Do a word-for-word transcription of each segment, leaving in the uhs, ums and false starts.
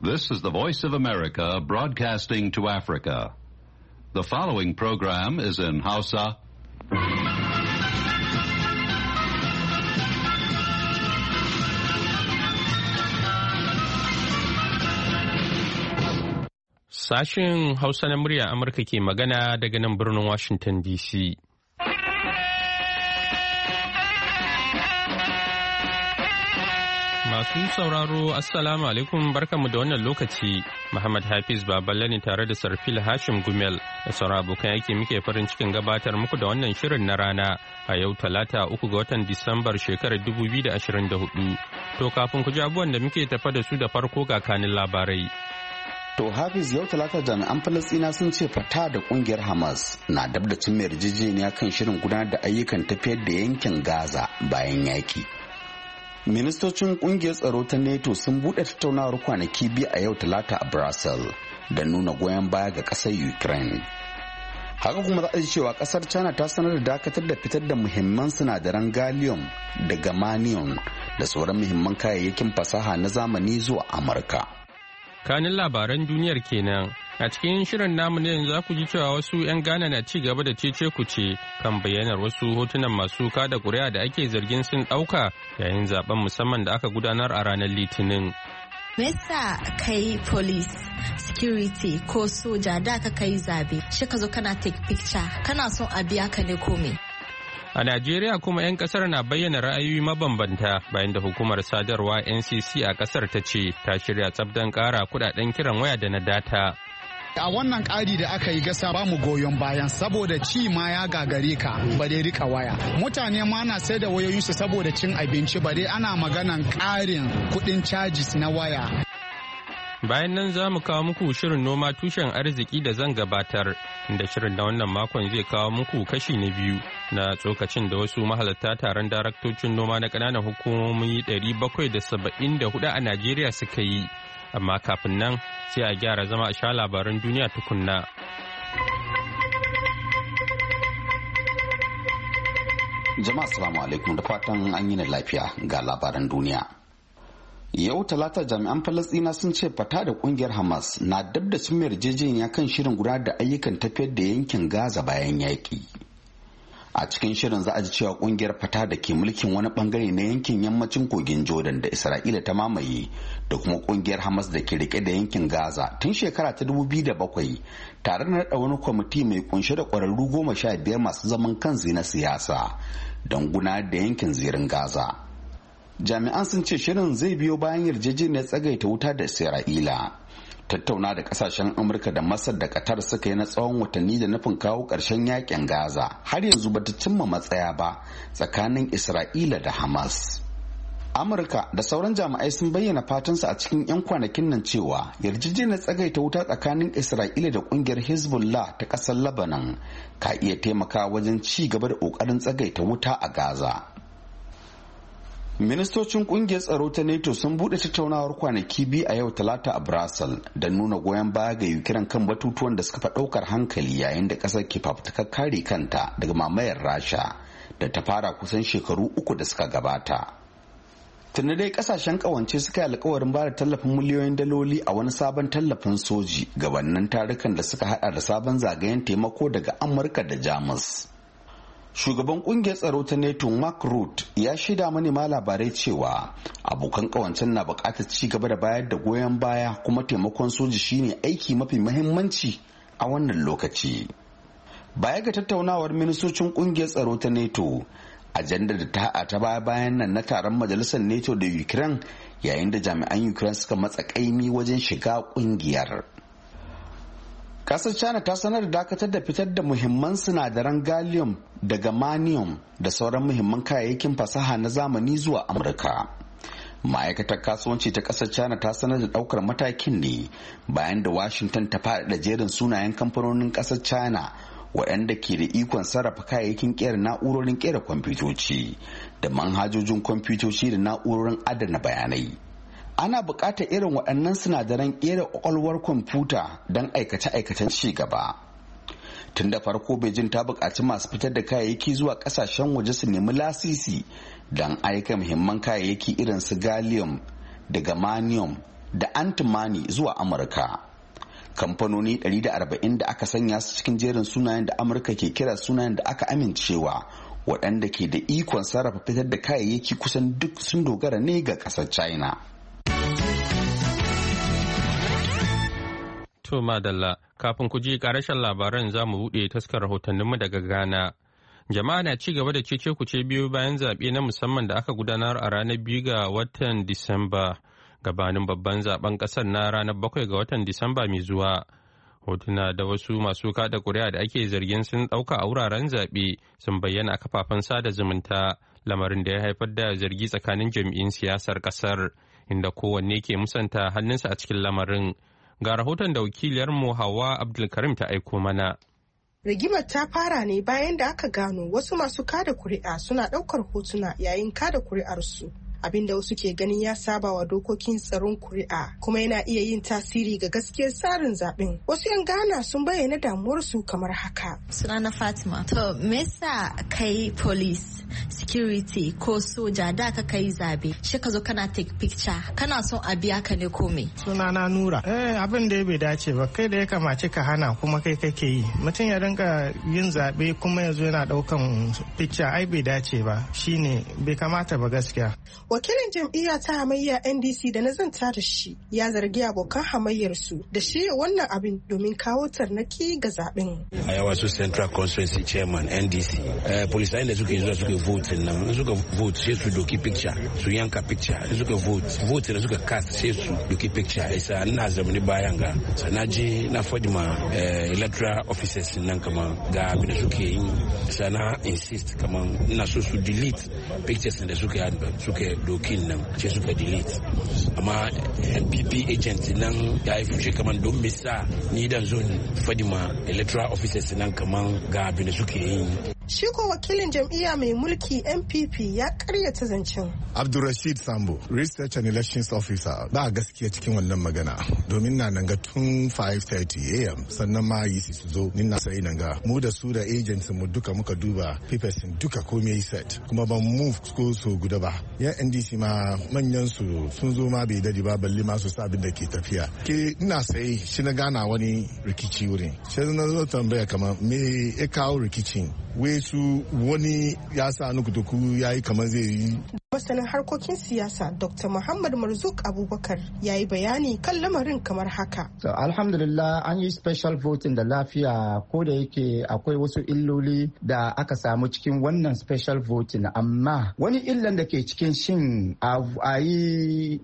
This is the Voice of America broadcasting to Africa. The following program is in Hausa. Sashen Hausa na murya Amurka ke magana daga nan birnin Washington D C. Masu sauraro, Assalamu alaikum barkanmu da wannan lokaci. Muhammad Hafiz Baballe ne tare da Sarfil Hashim Gumel da sauran abokan aiki muke farin cikin gabatar muku da wannan shirin na rana a yau Talata uku ga watan Disambar shekarar dubu biyu da ashirin da hudu. To kafin ku ji abubuwan da muke tafa da su da farko ga kanin labarai. To Hafiz, yau Talata jami'an Falasɗina sun ce Fatah da kungiyar Hamas na dab da cin yarjejeniya kan shirin gudanar da ayyukan tafiyar da yankin Gaza bayan yaki. Ministocin kungiyar tsaro ta NATO sun bude tattaunawar kwanaki biyu a yau Talata a Brussels da nuna goyon baya ga kasar Ukraine. Haka kuma za a ji cewa kasar China ta sanar da dakatar da fitar da muhimman sinadaran gallium da germanium da sauran muhimman kayayyakin fasaha na zamani zuwa Amurka. Kanin labaran duniyar kenan. A cikin shirin namu ne yanzu za ku ji cewa wasu 'yan Ghana na ci gaba da cece kuce kan bayyanar wasu hotunan masu kada kuri'a da ake zargin sun ɗauka yayin zaben musamman da aka gudanar a ranar Litinin. Me yasa kai police security ko soja da ka kai zabe shi ka zo kana take picture kana son a biya ka ne ko me? A Najeriya kuma 'yan kasar na bayyana ra'ayoyi mabambanta bayan da hukumar sadarwa N C C a kasar ta ce ta shirya tsabdan kara kudaden kiran waya da na data. A wannan ƙari da aka yi gasa ba mu goyon bayan saboda ci ma ya gagare ka ba dai rika waya. Mutane ma na sai da wayoyinsu saboda cin abinci ba dai ana maganan ƙarin kuɗin cajis na waya. Bayan nan za mu kawo muku shirin noma tushen arziki da zan gabatar, inda shirin na wannan makon zai kawo muku kashi na biyu na tsokacin da wasu mahalarta taron daraktocin noma na ƙananan hukumomi ɗari bakwai da saba'in da hudu a Najeriya suka yi. Amma kafin nan sai a gyara zama a sha labaran duniya tukunna. Jama'a assalamu alaikum da fatan an yi lafiya ga labaran duniya. Yau Talata jami'an Falasɗina sun ce Fatah da kungiyar Hamas na dab da cin yarjejeniya kan shirin gudanar da ayyukan tafiyar da yankin Gaza bayan yaƙi. A cikin shirin za a ji cewa kungiyar Fatah da ke mulkin wani bangare na yankin yammacin kogin Jordan da Isra'ila ta mamaye da kuma kungiyar Hamas da ke rike da yankin Gaza tun shekara ta dubu biyu da bakwai tare da naɗa wani kwamiti mai kunshe da ƙwararru goma sha biyar masu zaman kansu na siyasa don gudanar da yankin zirin Gaza. Jami'an sun ce shirin zai biyo bayan yarjejeniyar tsagaita wuta da Isra'ila. Tattauna da kasashen Amurka da Masar da Qatar suka yi na tsawon watanni da nufin kawo ƙarshen yakin Gaza har yanzu bata cimma matsaya ba tsakanin Isra'ila da Hamas. Amurka da sauran jami'ai sun bayyana fatansu a cikin 'yan kwanakin nan cewa yarjejeniyar tsagaita wuta tsakanin Isra'ila da kungiyar Hezbollah ta ƙasar Lebanon ka iya taimakawa wajen ci gaba da ƙoƙarin tsagaita wuta a Gaza. Ministocin kungiyar tsaro ta NATO sun bude tattaunawar kwanaki biyu a yau Talata a Brussels da nuna goyon baya ga Ukraine kan batutuwan da suka fi daukar hankali yayin da kasar ke fafutukar kare kanta daga mamayar Rasha da ta fara kusan shekaru uku da suka gabata. Tunda dai kasashen kawance suka yi alkawarin bada tallafin miliyoyin daloli a wani sabon tallafin soji gabanin tarukan da suka hada da sabon zagayen taimako daga Amurka da Jamus. Shugaban kungiyar tsaro ta NATO Mark Rutte ya shaida manema labarai cewa abokan kawancen na bukatar ci gaba da bayar da goyon baya kuma taimakon soji shine aiki mafi muhimmanci a wannan lokaci. Baya ga tattaunawar ministocin kungiyar tsaro ta NATO, ajandar da ta haɗa ta baya bayan nan na taron majalisar NATO da Ukraine yayin da jami'an Ukraine suka matsa kaimi wajen shiga kungiyar. Kasar China ta sanar da dakatar da fitar da muhimman sinadaran gallium da germanium da sauran muhimman kayayyakin fasaha na zamani zuwa Amurka. Ma'aikatar kasuwanci ta kasar China ta sanar da daukar matakin ne bayan da Washington ta faɗaɗa jerin sunayen kamfanonin kasar China waɗanda ke da ikon sarrafa kayayyakin kera na'urorin kera kwamfutoci da manhajojin kwamfutoci da na'urorin adana bayanai. Ana buƙatar irin waɗannan sinadaran ƙera ƙwaƙwalwar kwamfuta don aikace-aikacen ci gaba. Tun da farko Beijing ta buƙaci masu fitar da kayayyaki zuwa ƙasashen waje su nemi lasisi don aika muhimman kayayyaki irin su gallium da germanium da antimani zuwa Amurka. Kamfanoni ɗari da arba'in da aka sanya su cikin jerin sunayen da Amurka ke kira sunayen da aka amincewa waɗanda ke da ikon sarrafa fitar da kayayyaki kusan duk sun dogara ne ga ƙasar China. To madalla, kafin ku ji ƙarashen labaran za mu buɗe taskar rahotanninmu daga Ghana. Jama'a na ci gaba da cece kuce biyu bayan zaɓe na musamman da aka gudanar a ranar biyu ga watan Disamba, gabanin babban zaben ƙasar na ranar bakwai ga watan Disamba mai zuwa. Hotuna da wasu masu kada ƙuri'a da ake zargin sun ɗauka a wuraren zaɓe sun bayyana a kafafen sada zumunta, lamarin da ya haifar da zargi tsakanin jam'iyyun siyasar ƙasar, inda kowanne ke musanta hannunsa a cikin lamarin. Ga rahoton da wakiliyarmu Hawa Abdulkarim ta aiko mana. Rigimar ta fara ne bayan da aka gano wasu masu kada kuri'a suna ɗaukar hotuna yayin kada kuri'arsu. Abinda wasu ke ganin ya saba wa dokokin tsaron kuri'a kuma yana iya yin tasiri ga gaskiyar tsarin zaben. Wasu 'yan Ghana sun bayyana damuwarsu kamar haka. Sunana Fatima. To me yasa kai police, security ko soja da ka kai zabe shi ka zo kana take picture kana son a biya ka ne ko me? Sunana Nura. Eh abin da bai dace ba, kai da ya kamace ka hana kuma kai kake yi. Mutum ya rinka yin zabe kuma ya zo yana daukan picture ai bai dace ba, shine bai kamata ba gaskiya. Wakilin jam'iyya ta hamayya N D C da na zanta da shi ya zargi abokan hamayyarsu da shirya wannan abin domin kawo tarnaki ga zaben. A yawa su Central Constituency Chairman N D C. Eh, polisayen da suke zuwa suke vote nan, suka vote sai su doki picture, su yanka picture, suka vote, vote da suka cast sai su doki picture. Isa ina zamani bayan ga, sana je na faɗi ma electoral officers nan kaman ga abin da suke yi, sana insist kaman ina so su delete pictures da suke suke dokin nan ce suka delete, amma N P P agent nan ya yi fushe kaman don misa ni dan zo fadi ma electoral officers nan kaman ga abin da suke yi. Shi ko wakilin jam'iyya mai mulki N P P ya karyata zancen. Abdulrashid Sambo, Research and Elections Officer, ba gaskiya cikin wannan magana domin na nan ga tun five thirty a m sannan ma yi su zo ni na sai nan ga mu da su da agents mu duka muka duba papers duka komai set kuma ban move ko so guda ba. Yan N D C ma manyan su sun zo ma bai dadi ba balle ma su sa abin da ke tafiya. Ke ina sai shi na gana wani rikici wurin. Sai na zo tambaya kamar me ya kawo rikicin. Wai su wani ya sa nukutuku ya yi kamar zai yi. Masanin harkokin siyasa Doctor Muhammad Marzuk Abubakar ya yi bayani kan lamarin kamar haka. So, alhamdulillah an yi special voting da lafiya, ko da yake akwai wasu illoli da aka samu cikin wannan special voting, amma wani illan da ke cikin shin a yi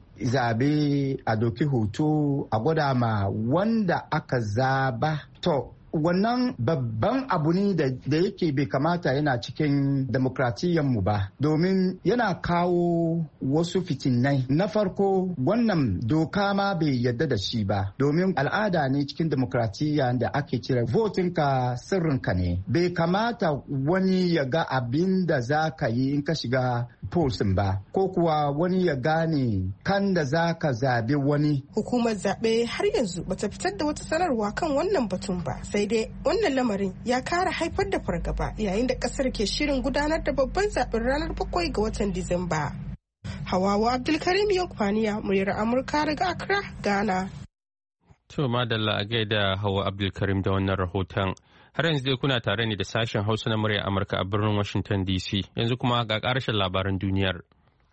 zabe a doki hoto a gwada ma wanda aka zaba. To wannan babban abu ne da yake bai kamata yana cikin demokratiyyarmu ba, domin yana kawo wasu fitinai. Na farko, wannan doka ma bai yadda da shi ba, domin al'ada ne cikin demokratiyya da ake cire votinka sirrinka ne. Bai kamata wani ya ga abin da za ka yi in ka shiga polsin ba, ko kuwa wani ya gane kan da za ka zabe wani. Hukumar zaɓe har yanzu bata fitar da wata sanarwa kan wannan batun ba, sai dai wannan lamarin ya kara haifar da fargaba yayin da kasar ke shirin gudanar da babban zaben ranar bakwai ga watan Disamba. Hawawa Abdulkarim Yankwaniya, muryar Amurka daga Accra, Ghana. To madalla a gaida Hawa Abdulkarim da wannan rahoton. Har yanzu dai kuna tare ne da sashen Hausa na muryar Amurka a birnin Washington D C. Yanzu kuma ga ƙarshen labaran duniyar.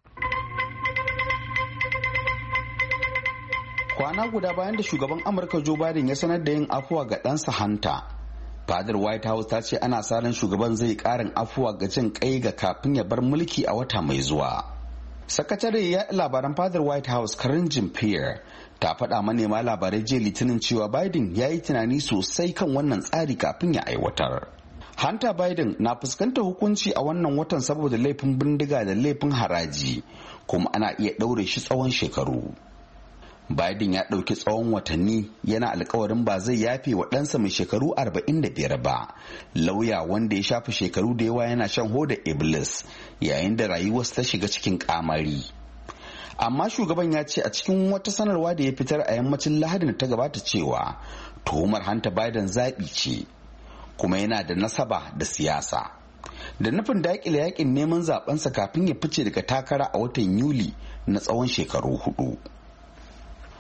Kwana guda bayan da shugaban Amurka Joe Biden ya sanar da yin afuwa ga ɗansa Hunter, fadar White House ta ce ana sa ran shugaban zai ƙarin afuwa ga jin kai ga kafin ya bar mulki a wata mai zuwa. Sakatare ya labaran fadar White House Karine Jean-Pierre ta faɗa manema labarai jiya Litinin cewa Biden ya yi tunani sosai kan wannan tsari kafin ya aiwatar. Hunter Biden na fuskantar hukunci a wannan watan saboda laifin bindiga da laifin haraji, kuma ana iya ɗaure shi tsawon shekaru. Biden ya ɗauki tsawon watanni yana alkawarin ba zai yafe wa ɗansa mai shekaru arba'in da biyar ba, lauya wanda ya shafe shekaru da yawa yana shan hoda Iblis yayin da rayuwarsa ta shiga cikin kamari. Amma shugaban ya ce a cikin wata sanarwa da ya fitar a yammacin Lahadin da ta gabata cewa tuhumar Hunter Biden zaɓi ce, kuma yana da nasaba da siyasa, da nufin daƙile yakin neman zaɓensa kafin ya fice daga takara a watan Yuli na tsawon shekaru hudu.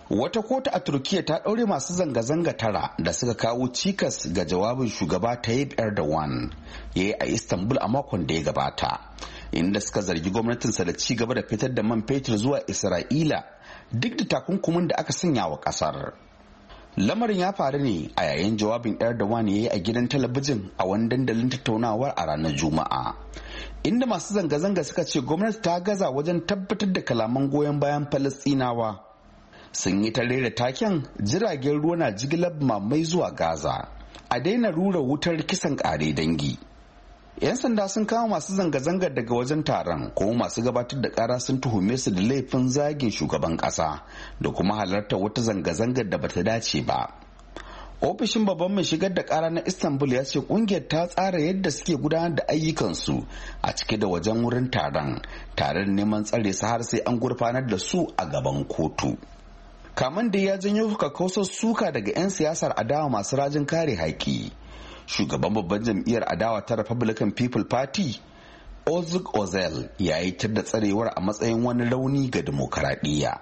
Wata kotu a Turkiya ta ɗaure masu zanga-zanga tara da suka kawo cikas ga jawabin shugaba Tayyip Erdogan ya yi a Istanbul a makon da ya gabata, inda suka zargi gwamnatinsa da ci gaba da fitar da man fetur zuwa Isra'ila duk da takunkumin da aka sanya wa ƙasar. Lamarin ya faru ne a yayin jawabin Erdogan ya yi a gidan talabijin a wani dandalin tattaunawar a ranar Juma'a, inda masu zanga-zanga suka ce gwamnati ta gaza wajen tabbatar da kalaman goyon bayan Falastinawa. Sun yi tare da taken jiragen ruwa na jigilar mamai zuwa Gaza, a daina rura wutar kisan ƙare dangi. 'Yan sanda sun kama masu zanga-zangar daga wajen taron, kuma masu gabatar da ƙara sun tuhume su da laifin zagin shugaban ƙasa da kuma halartar wata zanga-zangar da bata dace ba. Ofishin babban mai shigar da ƙara na Istanbul ya ce ƙungiyar ta tsara yadda suke gudanar da ayyukansu a cike da wajen wurin taron, tare da neman tsare su har sai an gurfanar da su a gaban kotu. Kaman da ya janyo kakkausar suka daga 'yan siyasar adawa masu rajin kare haƙƙi. Shugaban babban jam'iyyar adawa ta Republican People Party, Ozug Ozel, ya yi tar da tsarewar a matsayin wani rauni ga demokaradiyya.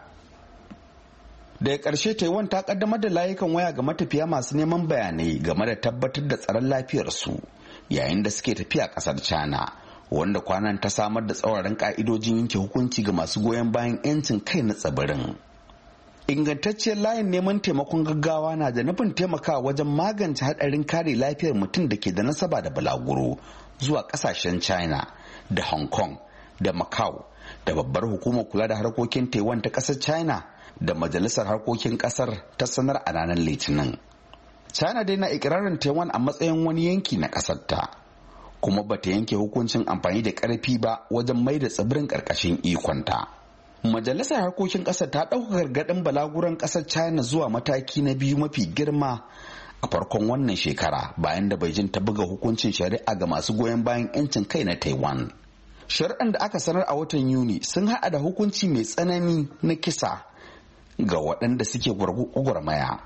Daga ƙarshe, Taiwan ta kaddamar da layukan waya ga matafiya masu neman bayanai game da tabbatar da tsaron lafiyarsu yayin da suke tafiya ƙasar China, wanda kwanan ta samar da tsauraran ƙa'idojin yanke hukunci ga masu goyon bayan 'yancin kai na tsibirin. Ingantacciyar layin neman taimakon gaggawa na da nufin taimakawa wajen magance hadarin kare lafiyar mutum da ke da nasaba da balaguro zuwa kasashen China da Hong Kong da Macau da babbar hukumar kula da harkokin Taiwan ta kasar China da majalisar harkokin kasar ta sanar a ranar Litinin. China dai na ikirarin Taiwan a matsayin wani yanki na kasar ta, kuma bata yanke hukuncin amfani da karfi ba wajen mai da tsibirin karkashin ikonta. Majalisar harkokin ƙasar ta ɗauka gargaɗin balaguran ƙasar China zuwa mataki na biyu mafi girma a farkon wannan shekara, bayan da Beijing ta buga hukuncin shari'a ga masu goyon bayan 'yancin kai na Taiwan. Shari'an da aka sanar a watan Yuni sun haɗa da hukunci mai tsanani na kisa ga waɗanda suke gwagwarmaya.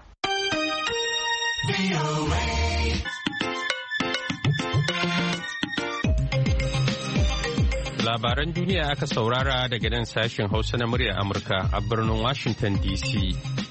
Labaran duniya aka saurara daga nan sashen Hausa na muryar Amurka a birnin Washington D C.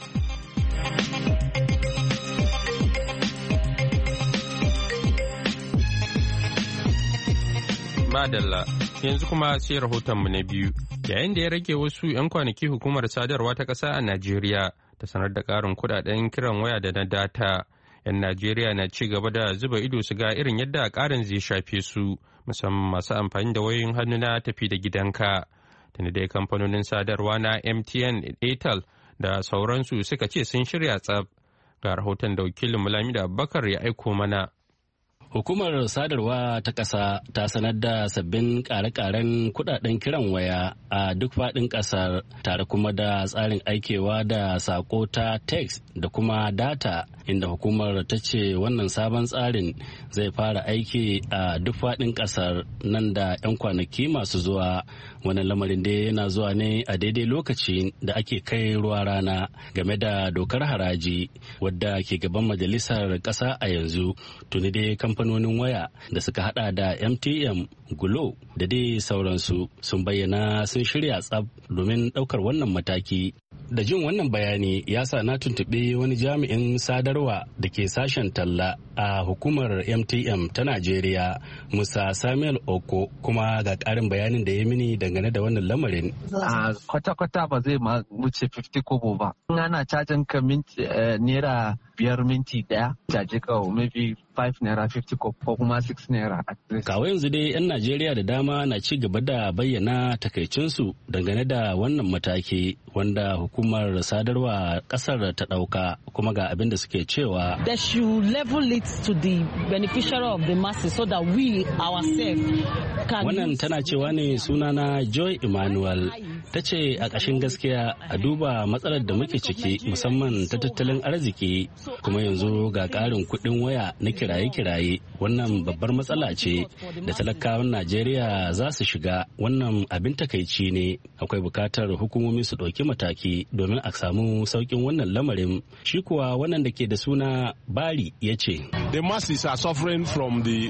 Madalla, yanzu kuma sai rahotonmu na biyu. Yayin da ya rage wasu 'yan kwanaki hukumar sadarwa ta ƙasa a Najeriya ta sanar da ƙarin kuɗaɗen kiran waya da na data. 'Yan Najeriya na ci gaba da zuba ido su ga irin yadda ƙarin zai shafe su, musamman masu amfani da wayoyin hannu na tafi da gidanka. Tuni dai kamfanonin sadarwa na M T N, Airtel da sauransu suka ce sun shirya tsab. Ga rahoton da wakilin Mulamida Abubakar ya aiko mana. Hukumar sadarwa ta ƙasa ta sanar da sabbin ƙare-ƙaren kudaden kiran waya a duk faɗin ƙasar, tare kuma da tsarin aikewa da sako ta text da kuma data, inda hukumar ta ce wannan sabon tsarin zai fara aiki a duk faɗin ƙasar nan da 'yan kwanaki masu zuwa. Wannan lamarin dai yana zuwa ne a daidai lokaci da ake kai ruwa rana game da dokar haraji wadda ke gaban majalisar ƙasa a yanzu. Tuni dai kamfanonin waya da suka hada da M T N, Glo da dai sauransu sun bayyana sun shirya tsab domin daukar wannan mataki. Da jin wannan bayani ya sa na tuntuɓi wani jami'in sadarwa da ke sashen talla a hukumar M T N ta Najeriya, Musa Samuel Oko, kuma ga ƙarin bayanin da ya mini dangane da wannan lamarin. A kwata-kwata ba zai ma wuce fifty kobo ba. In ana cajin ka minti naira biyar minti daya, caje ka maybe five naira fifty kobo ko kuma six naira. Kawai yanzu dai 'yan Najeriya da dama na ci gaba da bayyana takaicinsu dangane da wannan mataki wanda hukumar sadarwa kasar ta dauka, kuma ga abin da suke cewa. They should level it to the beneficiary of the masses so that we ourselves can. Wannan tana cewa ne sunana Joy Emmanuel. Ta ce a ƙashin gaskiya a duba matsalar da muke ciki musamman ta tattalin arziki, kuma yanzu ga ƙarin kuɗin waya na kiraye-kiraye. Wannan babbar matsala ce da talakawan Najeriya za su shiga. Wannan abin takaici ne. Akwai bukatar hukumomi su ɗauki mataki domin a samu sauƙin wannan lamarin. Shi kuwa wannan da ke da suna Bari ya ce. The masses are suffering from the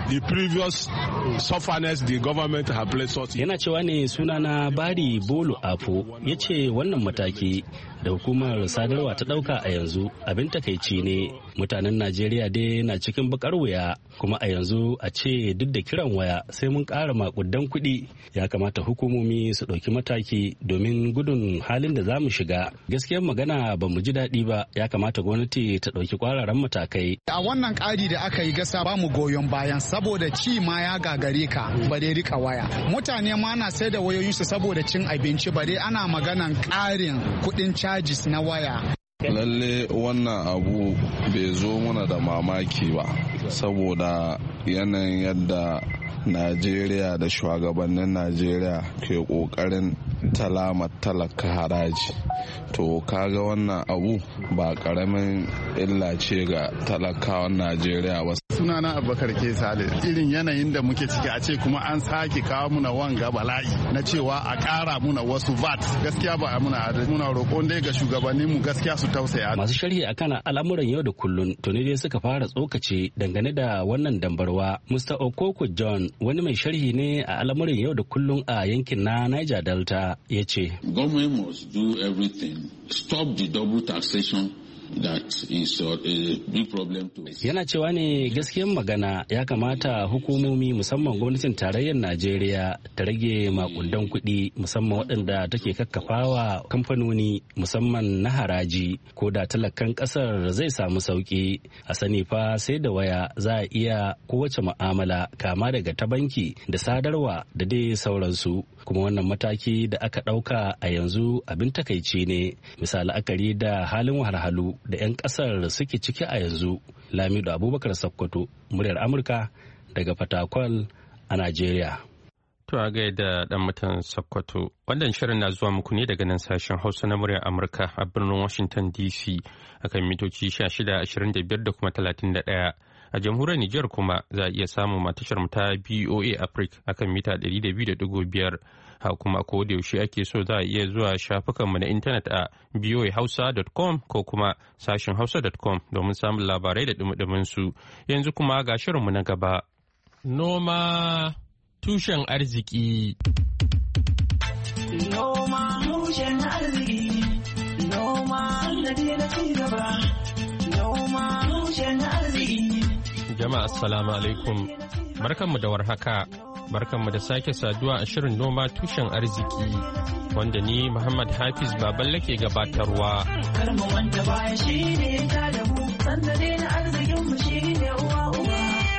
the previous sufferness the government have placed us. Yana cewa ne sunana Bari Bolu Afo ya ce wannan mataki da hukumar sadarwa ta dauka a yanzu abin takaici ne. Mutanen Najeriya dai na cikin bakar wuya kuma a yanzu a ce duk da kiran waya sai mun ƙara makudan kuɗi. Ya kamata hukumomi su ɗauki mataki domin gudun halin da za mu shiga. Gaskiyar magana ba mu ji daɗi ba, ya kamata gwamnati ta ɗauki kwararan matakai. A wannan ƙari da aka yi gasa ba mu goyon bayan saboda ci ma ya gagare ka ba dai rika waya. Mutane ma na sai da wayoyinsu saboda cin abinci ba dai ana maganan ƙarin kuɗin charges na waya. Lalle wannan abu bai zo mana da mamaki ba saboda yanayin yadda Najeriya da shugabannin Najeriya ke kokarin talama talaka haraji. To kaga wannan abu ba karamin illa ce ga talakawan Najeriya ba. Sunana Abubakar Ke Sale. Irin yanayin da muke ciki a ce kuma an sake kawo muna wanga bala'i na cewa a ƙara muna wasu V A T. Gaskiya ba muna muna roƙon dai ga shugabannin mu gaskiya su tausaya. Masu sharhi akan al'amuran yau da kullun to ne dai suka fara tsokace dangane da wannan dambarwa. Mister Okoko John wani mai sharhi ne a al'amuran yau da kullun a yankin na Niger Delta ya ce. Government must do everything. Stop the double taxation. That is a big problem to us. Yana cewa ne gaskiyar magana ya kamata hukumomi musamman gwamnatin tarayyar Najeriya ta rage makudan kuɗi musamman waɗanda take kakkafawa kamfanoni musamman na haraji ko da talakan ƙasar zai samu sauƙi. A sani fa sai da waya za a iya kowace mu'amala kama daga ta banki da sadarwa da dai sauransu. Kuma wannan mataki da aka ɗauka a yanzu abin takaici ne misali la'akari da halin wahalhalu da 'yan kasar suke ciki a yanzu. Lamido Abubakar Sokoto, muryar Amurka daga Fatakwal a Najeriya. To a gaida dan mutan Sokoto. Wannan shirin na zuwa muku ne daga nan sashen Hausa na muryar Amurka a birnin Washington D C akan mitoci shida ashirin da biyar da kuma talatin da ɗaya. A jamhuriyar Nijar kuma za a iya samun matashar ta B O A Africa akan mita ɗari da biyu da ɗigo biyar. Ha kuma ko da yaushe ake so za a iya zuwa shafukanmu na intanet a b o a hausa dot com ko kuma sashen hausa dot com domin samun labarai da dumudumin su. Yanzu kuma ga shirinmu na gaba. Noma tushen arziki. Noma tushen arziki. Noma sannadi na ci gaba. Noma tushen arziki. Jama'a assalamu alaikum. Barkanmu da warhaka. Barkanmu da sake saduwa a shirin noma tushen arziki wanda ni Muhammad Hafiz Baballe ke gabatarwa. Karma wanda baya shi ne ta da mu, sanda ne na arzikin mu shi ne uwa uwa.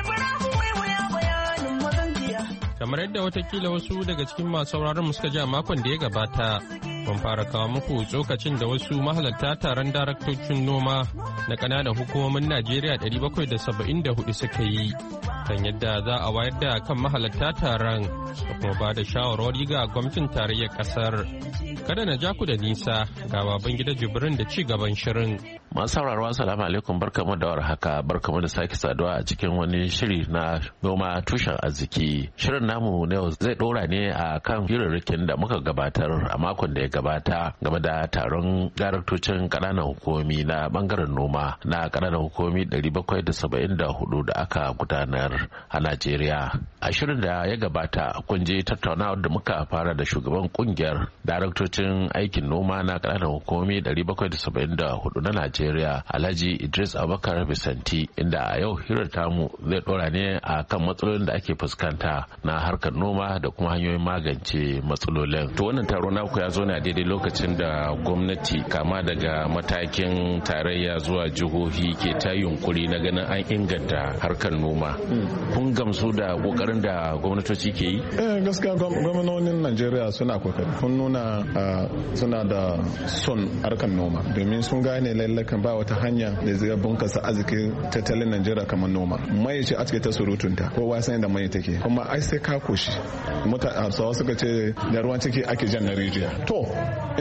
Kamar yadda watakila wasu daga cikin masu sauraron mu suka ji a makon da ya gabata, mun fara kawo muku tsokacin da wasu mahalarta taron daraktocin noma na ƙananan hukumomin Najeriya ɗari bakwai da saba'in da hudu suka yi kan yadda za a wayar da kan mahalarta taron da kuma ba da shawarwari ga gwamnatin tarayyar ƙasar. Kada na ja ku da nisa ga baban gida Jibrin da ci gaban shirin. Masu sauraro assalamu alaikum barkamu da warhaka barkamu da sake saduwa a cikin wani shiri na noma tushen arziki. Shirin namu na yau zai dora ne a kan hirarrakin da muka gabatar a makon da ya gabata game da taron daraktocin ƙananan hukumomi na bangaren noma na ƙananan hukumomi ɗari bakwai da saba'in da hudu da aka gudanar a Najeriya. A shirin da ya gabata kun je tattaunawar da muka fara da shugaban kungiyar daraktocin aikin noma na ƙananan hukumomi ɗari bakwai da saba'in da hudu na Najeriya. Alhaji Idris Abubakar Bisanti inda a yau hirar tamu zai dora ne a kan matsalolin da ake fuskanta na harkar noma da kuma hanyoyin magance matsalolin. To wannan taro naku ya zo ne a daidai lokacin da gwamnati kama daga matakin tarayya zuwa jihohi ke ta yunkuri na ganin an inganta harkar noma. Kun gamsu da kokarin da gwamnatoci ke yi? Eh gaskiya gwamnonin Najeriya suna kokari. Kun nuna suna da son harkar noma domin sun gane lallaka kan ba wata hanya da zai bunkasa arzikin tattalin Najeriya kamar noma. Mai ce a ta surutunta kowa san da mai take kuma ai sai ka koshi mutane suka ce da ruwan ciki ake jan na rijiya. To in ba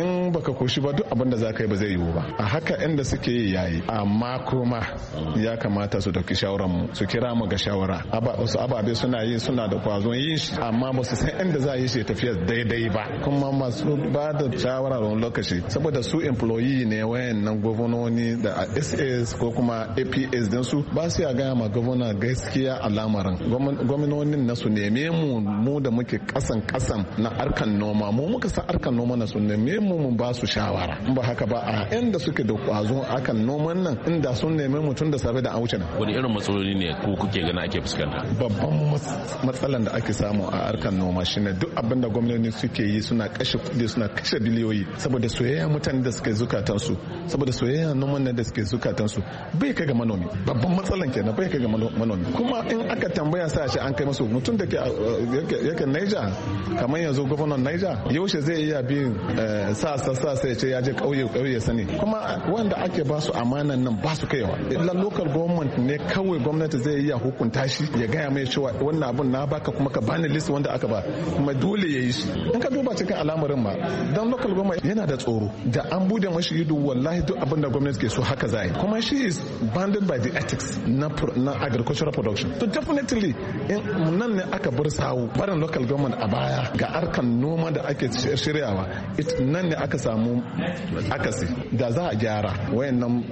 baka koshi ba duk abin da za ka yi ba zai yiwu ba. A haka inda suke yi yayi amma kuma ya kamata su dauki shawaran mu su kira mu ga shawara. Wasu ababe suna yi suna da kwazon yin shi amma ba su san inda za a yi shi tafiya daidai ba. Kuma masu ba da shawara wani lokaci saboda su employee ne wayannan gwamnoni da S S ko kuma A P S din su ba su ya gaya ma gwamna gaskiya a lamarin. Gwamnonin na su neme mu mu da muke kasan kasan na arkan noma mu muka san arkan noma na su neme mu mu ba su shawara. In ba haka ba a inda suke da kwazo akan noman nan inda sun neme mu tun da safe da an wuce nan. Wani irin matsaloli ne ko kuke gani ake fuskanta? Babban matsalan da ake samu a arkan noma shine duk abin da gwamnati suke yi suna kashe kudi suna kashe biliyoyi saboda soyayya mutane da suke zukatan su saboda soyayya noman da suke zukatan su bai kai ga manomi. Babban matsalan kenan bai kai ga manomi. Kuma in aka tambaya sa shi an kai musu mutum da ke yake Niger kamar yanzu gwamnatin Niger yaushe zai iya bin sa sa sa sai ce ya je kauye kauye sani kuma wanda ake ba su amanan nan ba su kaiwa. La local government ne kawai gwamnati zai iya hukunta shi ya gaya mai cewa wannan abun na baka kuma ka bani list wanda aka ba kuma dole ya yi shi. In ka duba cikin al'amarin ma dan local government yana da tsoro da an bude mashi ido wallahi duk abin da gwamnati ke so haka za yi kuma shi is bounded by the ethics na, na agricultural production. So definitely in nan ne aka bar sawu barin local government a baya ga arkan noma da ake shiryawa nan ne aka samu akasi da za a gyara wayannan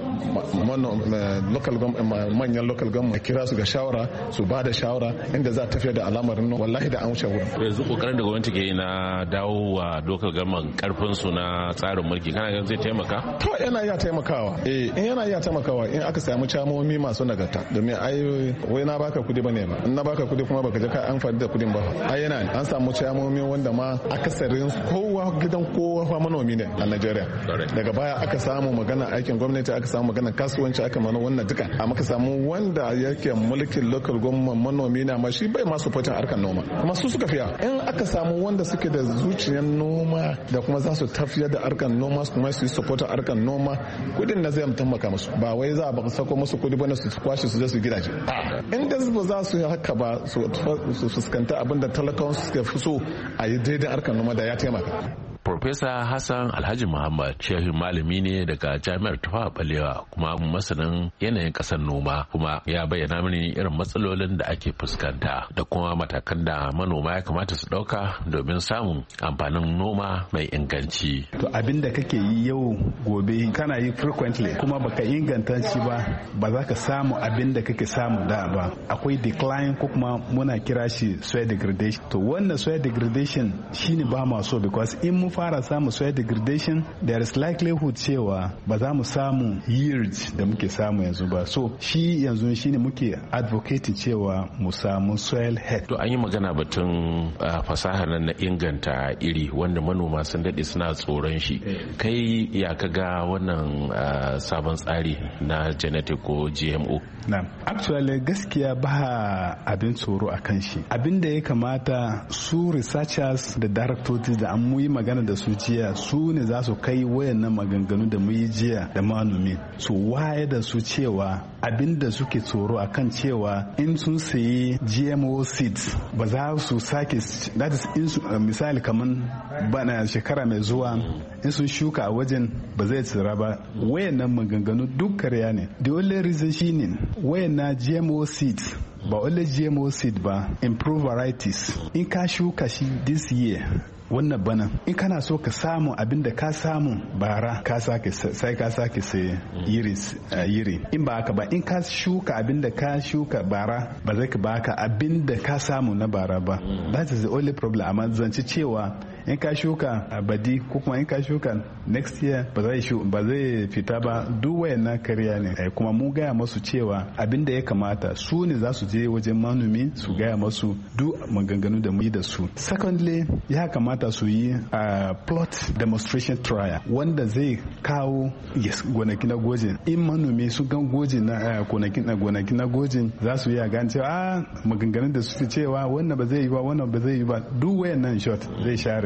local government manyan local government kira su ga shawara su ba da shawara inda za a tafiya da al'amarin nan wallahi da an wuce wurin. Yanzu kokarin da gwamnati ke yi na dawo wa local government karfin su na tsarin mulki kana ganin zai taimaka? To yana iya taimakawa. Eh in yana iya taimakawa in aka samu camomi masu nagarta domin ai wai na baka kudi bane ba in na baka kudi kuma baka je ka amfani da kudin ba. Ai yana an samu camomi wanda ma akasarin kowa gidan kowa fa manomi ne a Najeriya. Daga baya aka samu magana aikin gwamnati aka samu magana kasuwanci aka mana wannan duka amma ka samu wanda yake mulkin local government manomi na ma shi bai ma supporting harkar noma kuma su suka fiya. In aka samu wanda suke da zuciyar noma da kuma za su tafiyar da harkar noma kuma su yi supporting harkar noma kudin na zai taimaka musu ba wai za a sako musu kudi bane su kwashe su je su gidaje. In da ba za su yi haka ba su fuskanta abinda talakawan suke fi so a yi daidai harkar noma da ya taimaka. Profesa Hassan Alhaji Muhammad shehin malami ne daga Jami'ar Tafawa Balewa kuma masanin yanayin kasar noma kuma ya bayyana mini irin matsalolin da ake fuskanta da kuma matakan da manoma ya kamata su dauka domin samun amfanin noma mai inganci. To abin da kake yi yau gobe kana yi frequently kuma baka inganta shi ba ba za ka samu abin da kake samu da ba. Akwai decline ko kuma muna kira shi soil degradation. To wannan soil degradation shine ba ma so because in mu fara samu soil degradation there is likelihood cewa ba za mu samu yield da muke samu yanzu ba. So shi yanzu shine muke advocating cewa mu samu soil health. To an yi magana batun uh, fasaha nan na inganta iri wanda manoma sun dade suna tsoron shi. Kai ya kaga wannan uh, sabon tsari na genetic ko G M O? Na actually gaskiya ba abin tsoro a kan shi. Abin da ya kamata su researchers da directors da an muyi magana da su jiya su ne za su kai wayannan maganganu da muyi jiya da manomi su waye da su cewa abin da suke tsoro akan cewa in sun sayi G M O seeds ba za su sake that is in uh, misali kaman bana shekara mai zuwa in sun shuka a wajen ba zai tsira ba. Wayannan maganganu duk karya ne. The only reason shine wayannan G M O seeds ba only G M O seed ba improve varieties in ka shuka shi this year wannan bana in kana so ka samu abin da ka samu bara ka sake sai ka sake sai yiri yiri in ba haka ba in ka shuka abin da ka shuka bara ba zai ka baka abin da ka samu na bara ba. That is the only problem. Amma zance cewa in ka shuka a badi ko kuma in ka shuka next year ba zai ba zai fita ba duk wayannan kariya ne. Kuma mu gaya masu cewa abin da ya kamata su ne za su je wajen manomi su gaya masu duk maganganu da mu yi da su. Secondly ya kamata su yi a plot demonstration trial wanda zai kawo yes gonaki na gojin. In manomi su gan gojin na gonaki na gonaki na gojin za su iya gane cewa a maganganun da su cewa wannan ba zai yi ba wannan ba zai yi ba duk wayannan shot zai share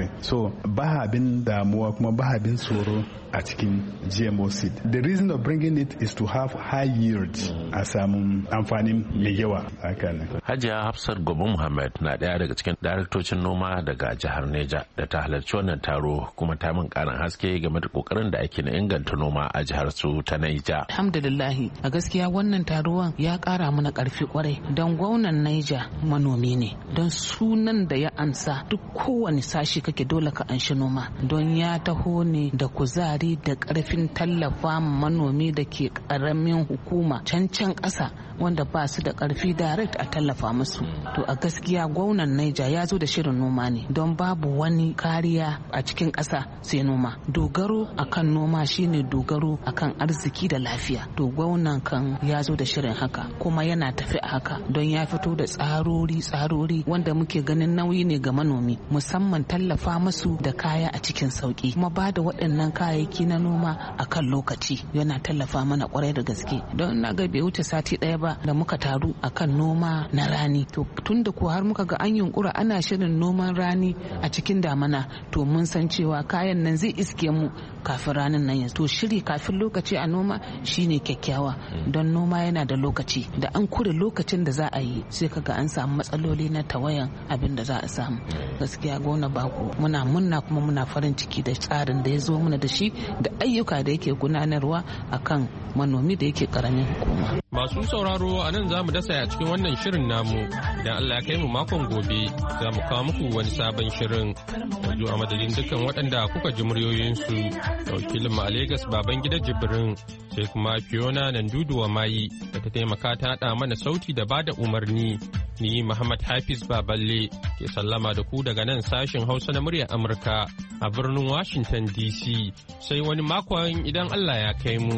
kare. So ba abin damuwa kuma ba abin tsoro a cikin G M O seed. The reason of bringing it is to have high yield a samun amfanin mai yawa. Hajiya Hafsat Gobe Muhammad na ɗaya daga cikin daraktocin noma daga jihar Neja da ta halarci wannan taro kuma ta min ƙarin haske game da ƙoƙarin da ake na inganta noma a jihar su ta Neja. Alhamdulillahi a gaskiya wannan taruwan ya ƙara mana ƙarfi kwarai don gwamnan Neja manomi ne don sunan da ya ansa duk kowane sashi kake dole ka anshi noma don ya taho ne da kuzari da ƙarfin tallafa manomi da ke ƙaramin hukuma can can ƙasa wanda ba su da ƙarfi direct a tallafa musu. To a gaskiya gwamnan Niger ya zo da shirin noma ne don babu wani kariya a cikin ƙasa sai noma. Dogaro akan noma shine dogaro akan arziki da lafiya. To gwamnan kan ya zo da shirin haka kuma yana tafi a haka don ya fito da tsarori tsarori wanda muke ganin nauyi ne ga manomi musamman tallafa musu da kaya a cikin sauki kuma ba da waɗannan kayayyaki na noma akan lokaci yana tallafa mana kwarai da gaske don na ga bai wuce sati ɗaya ba da muka taru akan noma na rani. To tun da ko har muka ga an yunkura ana shirin noman rani a cikin damana to mun san cewa kayan nan zai iske mu kafin ranin nan yanzu. To shiri kafin lokaci a noma shine kyakkyawa don noma yana da lokaci da an kure lokacin da za a yi sai kaga an samu matsaloli na tawayan abin da za a samu. Gaskiya gona bako muna munna kuma muna farin ciki da tsarin da ya zo mana da shi da ayyuka da yake gudanarwa akan manomi da yake karamin hukuma. Masu sauraro a nan za mu dasa a cikin wannan shirin namu idan Allah ya kai mu makon gobe za mu kawo muku wani sabon shirin. Yanzu a madadin dukkan waɗanda kuka ji muryoyinsu wakilin mu a Legas baban gida Jibrin sai kuma Fiona Nanduduwa Mayi da ta taimaka ta haɗa mana sauti da bada umarni. Ni Muhammad Hafiz Baballe ke sallama da ku daga nan sashen Hausa na muryar Amurka a birnin Washington D C sai wani makon idan Allah ya kai mu.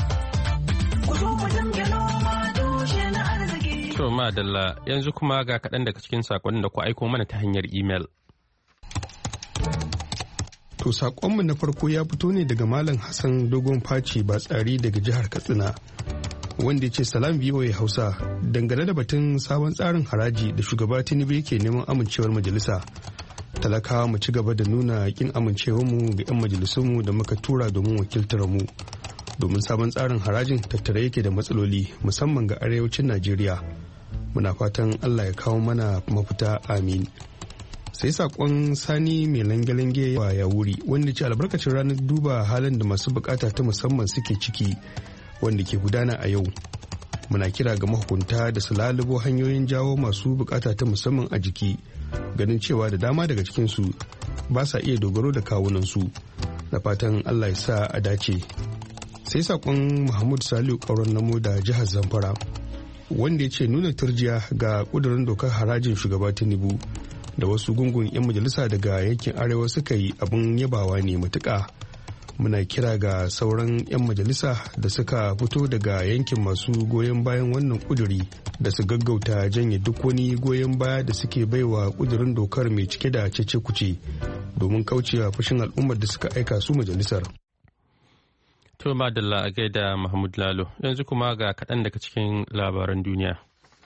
To madalla yanzu kuma ga kaɗan daga cikin saƙonin da ku aiko mana ta hanyar imel. To saƙonmu na farko ya fito ne daga Malam Hassan Dogon Faci Batsari daga jihar Katsina. Wanda ya ce salam V O A Hausa dangane da batun sabon tsarin haraji da shugaba Tinubu yake neman amincewar majalisa. Talakawa mu ci gaba da nuna kin amincewarmu ga 'yan majalisunmu da muka tura domin wakiltar mu. Domin sabon tsarin harajin tattare yake da matsaloli musamman ga arewacin Najeriya. Muna fatan Allah ya kawo mana mafita amin. Sai sakon Sani mai lange-lange wa ya wuri wanda ce albarkacin ranar duba halin da masu bukata ta musamman suke ciki wanda ke gudana a yau. Muna kira ga mahukunta da su lalubo hanyoyin jawo masu bukata ta musamman a jiki ganin cewa da dama daga cikinsu ba sa iya dogaro da kawunansu. Da fatan Allah ya sa a dace. Sai sakon Muhammad Saliu Kauran Namo da jihar Zamfara wanda ya ce nuna turjiya ga kudurin dokar harajin shugaba Tinubu da wasu gungun 'yan majalisa daga yankin arewa suka yi abin yabawa ne matuƙa. Muna kira ga sauran 'yan majalisa da suka fito daga yankin masu goyon bayan wannan kuduri da su gaggauta janye duk wani goyon baya da suke baiwa kudurin dokar mai cike da cece-kuce domin kaucewa fushin al'ummar da suka aika su majalisar. To madalla a gaida Mahmud Lalo yanzu kuma ga kaɗan daga cikin labaran duniya.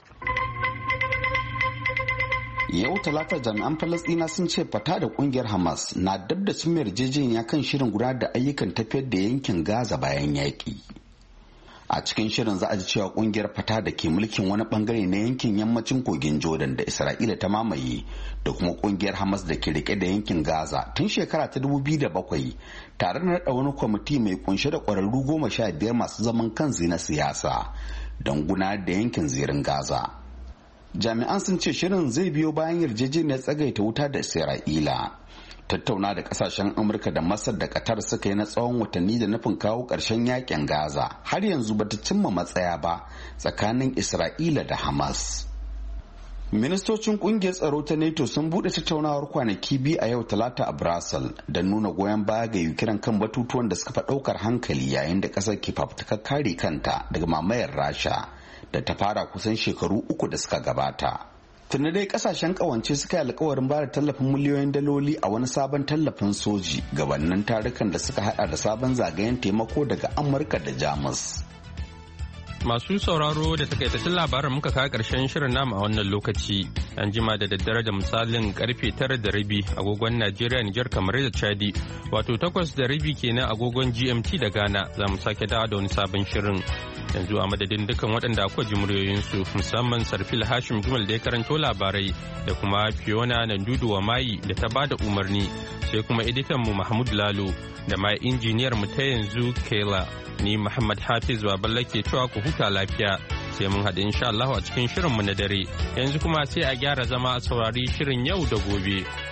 Yau talata jami'an Falasɗina sun ce fata da kungiyar Hamas na dab da cin yarjejeniya kan shirin gudanar da ayyukan tafiyar da yankin Gaza bayan yaƙi. A cikin shirin za a ji cewa kungiyar fata da ke mulkin wani bangare na yankin yammacin kogin Jordan da Isra'ila ta mamaye da kuma kungiyar Hamas da ke rike da yankin Gaza tun shekara ta dubu biyu da bakwai tare da naɗa wani kwamiti mai kunshe da ƙwararru goma sha biyar masu zaman kansu na siyasa don gudanar da yankin zirin Gaza. Jami'an sun ce shirin zai biyo bayan yarjejeniyar tsagaita wuta da Isra'ila. Tattauna da kasashen Amurka da Masar da Qatar suka yi na tsawon watanni da nufin kawo ƙarshen yakin Gaza har yanzu bata cimma matsaya ba tsakanin Isra'ila da Hamas. Ministocin kungiyar tsaro ta NATO sun bude tattaunawar kwanaki biyu a yau talata a Brussels don nuna goyon baya ga Ukraine kan batutuwan da suka fi ɗaukar hankali yayin da ƙasar ke fafutukar kare kanta daga mamayar Rasha da ta fara kusan shekaru uku da suka gabata. Tunda dai kasashen kawance suka yi alkawarin bada tallafin miliyoyin daloli a wani sabon tallafin soji gabanin tarukan da suka hada da sabon zagayen taimako daga Amurka da Jamus. Masu sauraro da takaitattun labaran muka kawo ƙarshen shirin namu a wannan lokaci. An jima da daddare da misalin karfe tara da rabi agogon Najeriya, Nijar, kamar da Chadi. Wato takwas da rabi kenan agogon G M T da Ghana za mu sake dawo da wani sabon shirin. Yanzu a madadin dukkan waɗanda aka ji muryoyinsu musamman Sarfil Hashim Gumal da ya karanto labarai da kuma Fiona Nandudu wa Mayi da ta bada umarni sai kuma editan mu Mahmud Lalo da ma injiniyar mu ta yanzu Kayla. Ni Muhammad Hafiz Baballe ke cewa ku huta lafiya sai mun haɗu insha Allah a cikin shirinmu na dare. Yanzu kuma sai a gyara zama a saurari shirin yau da gobe.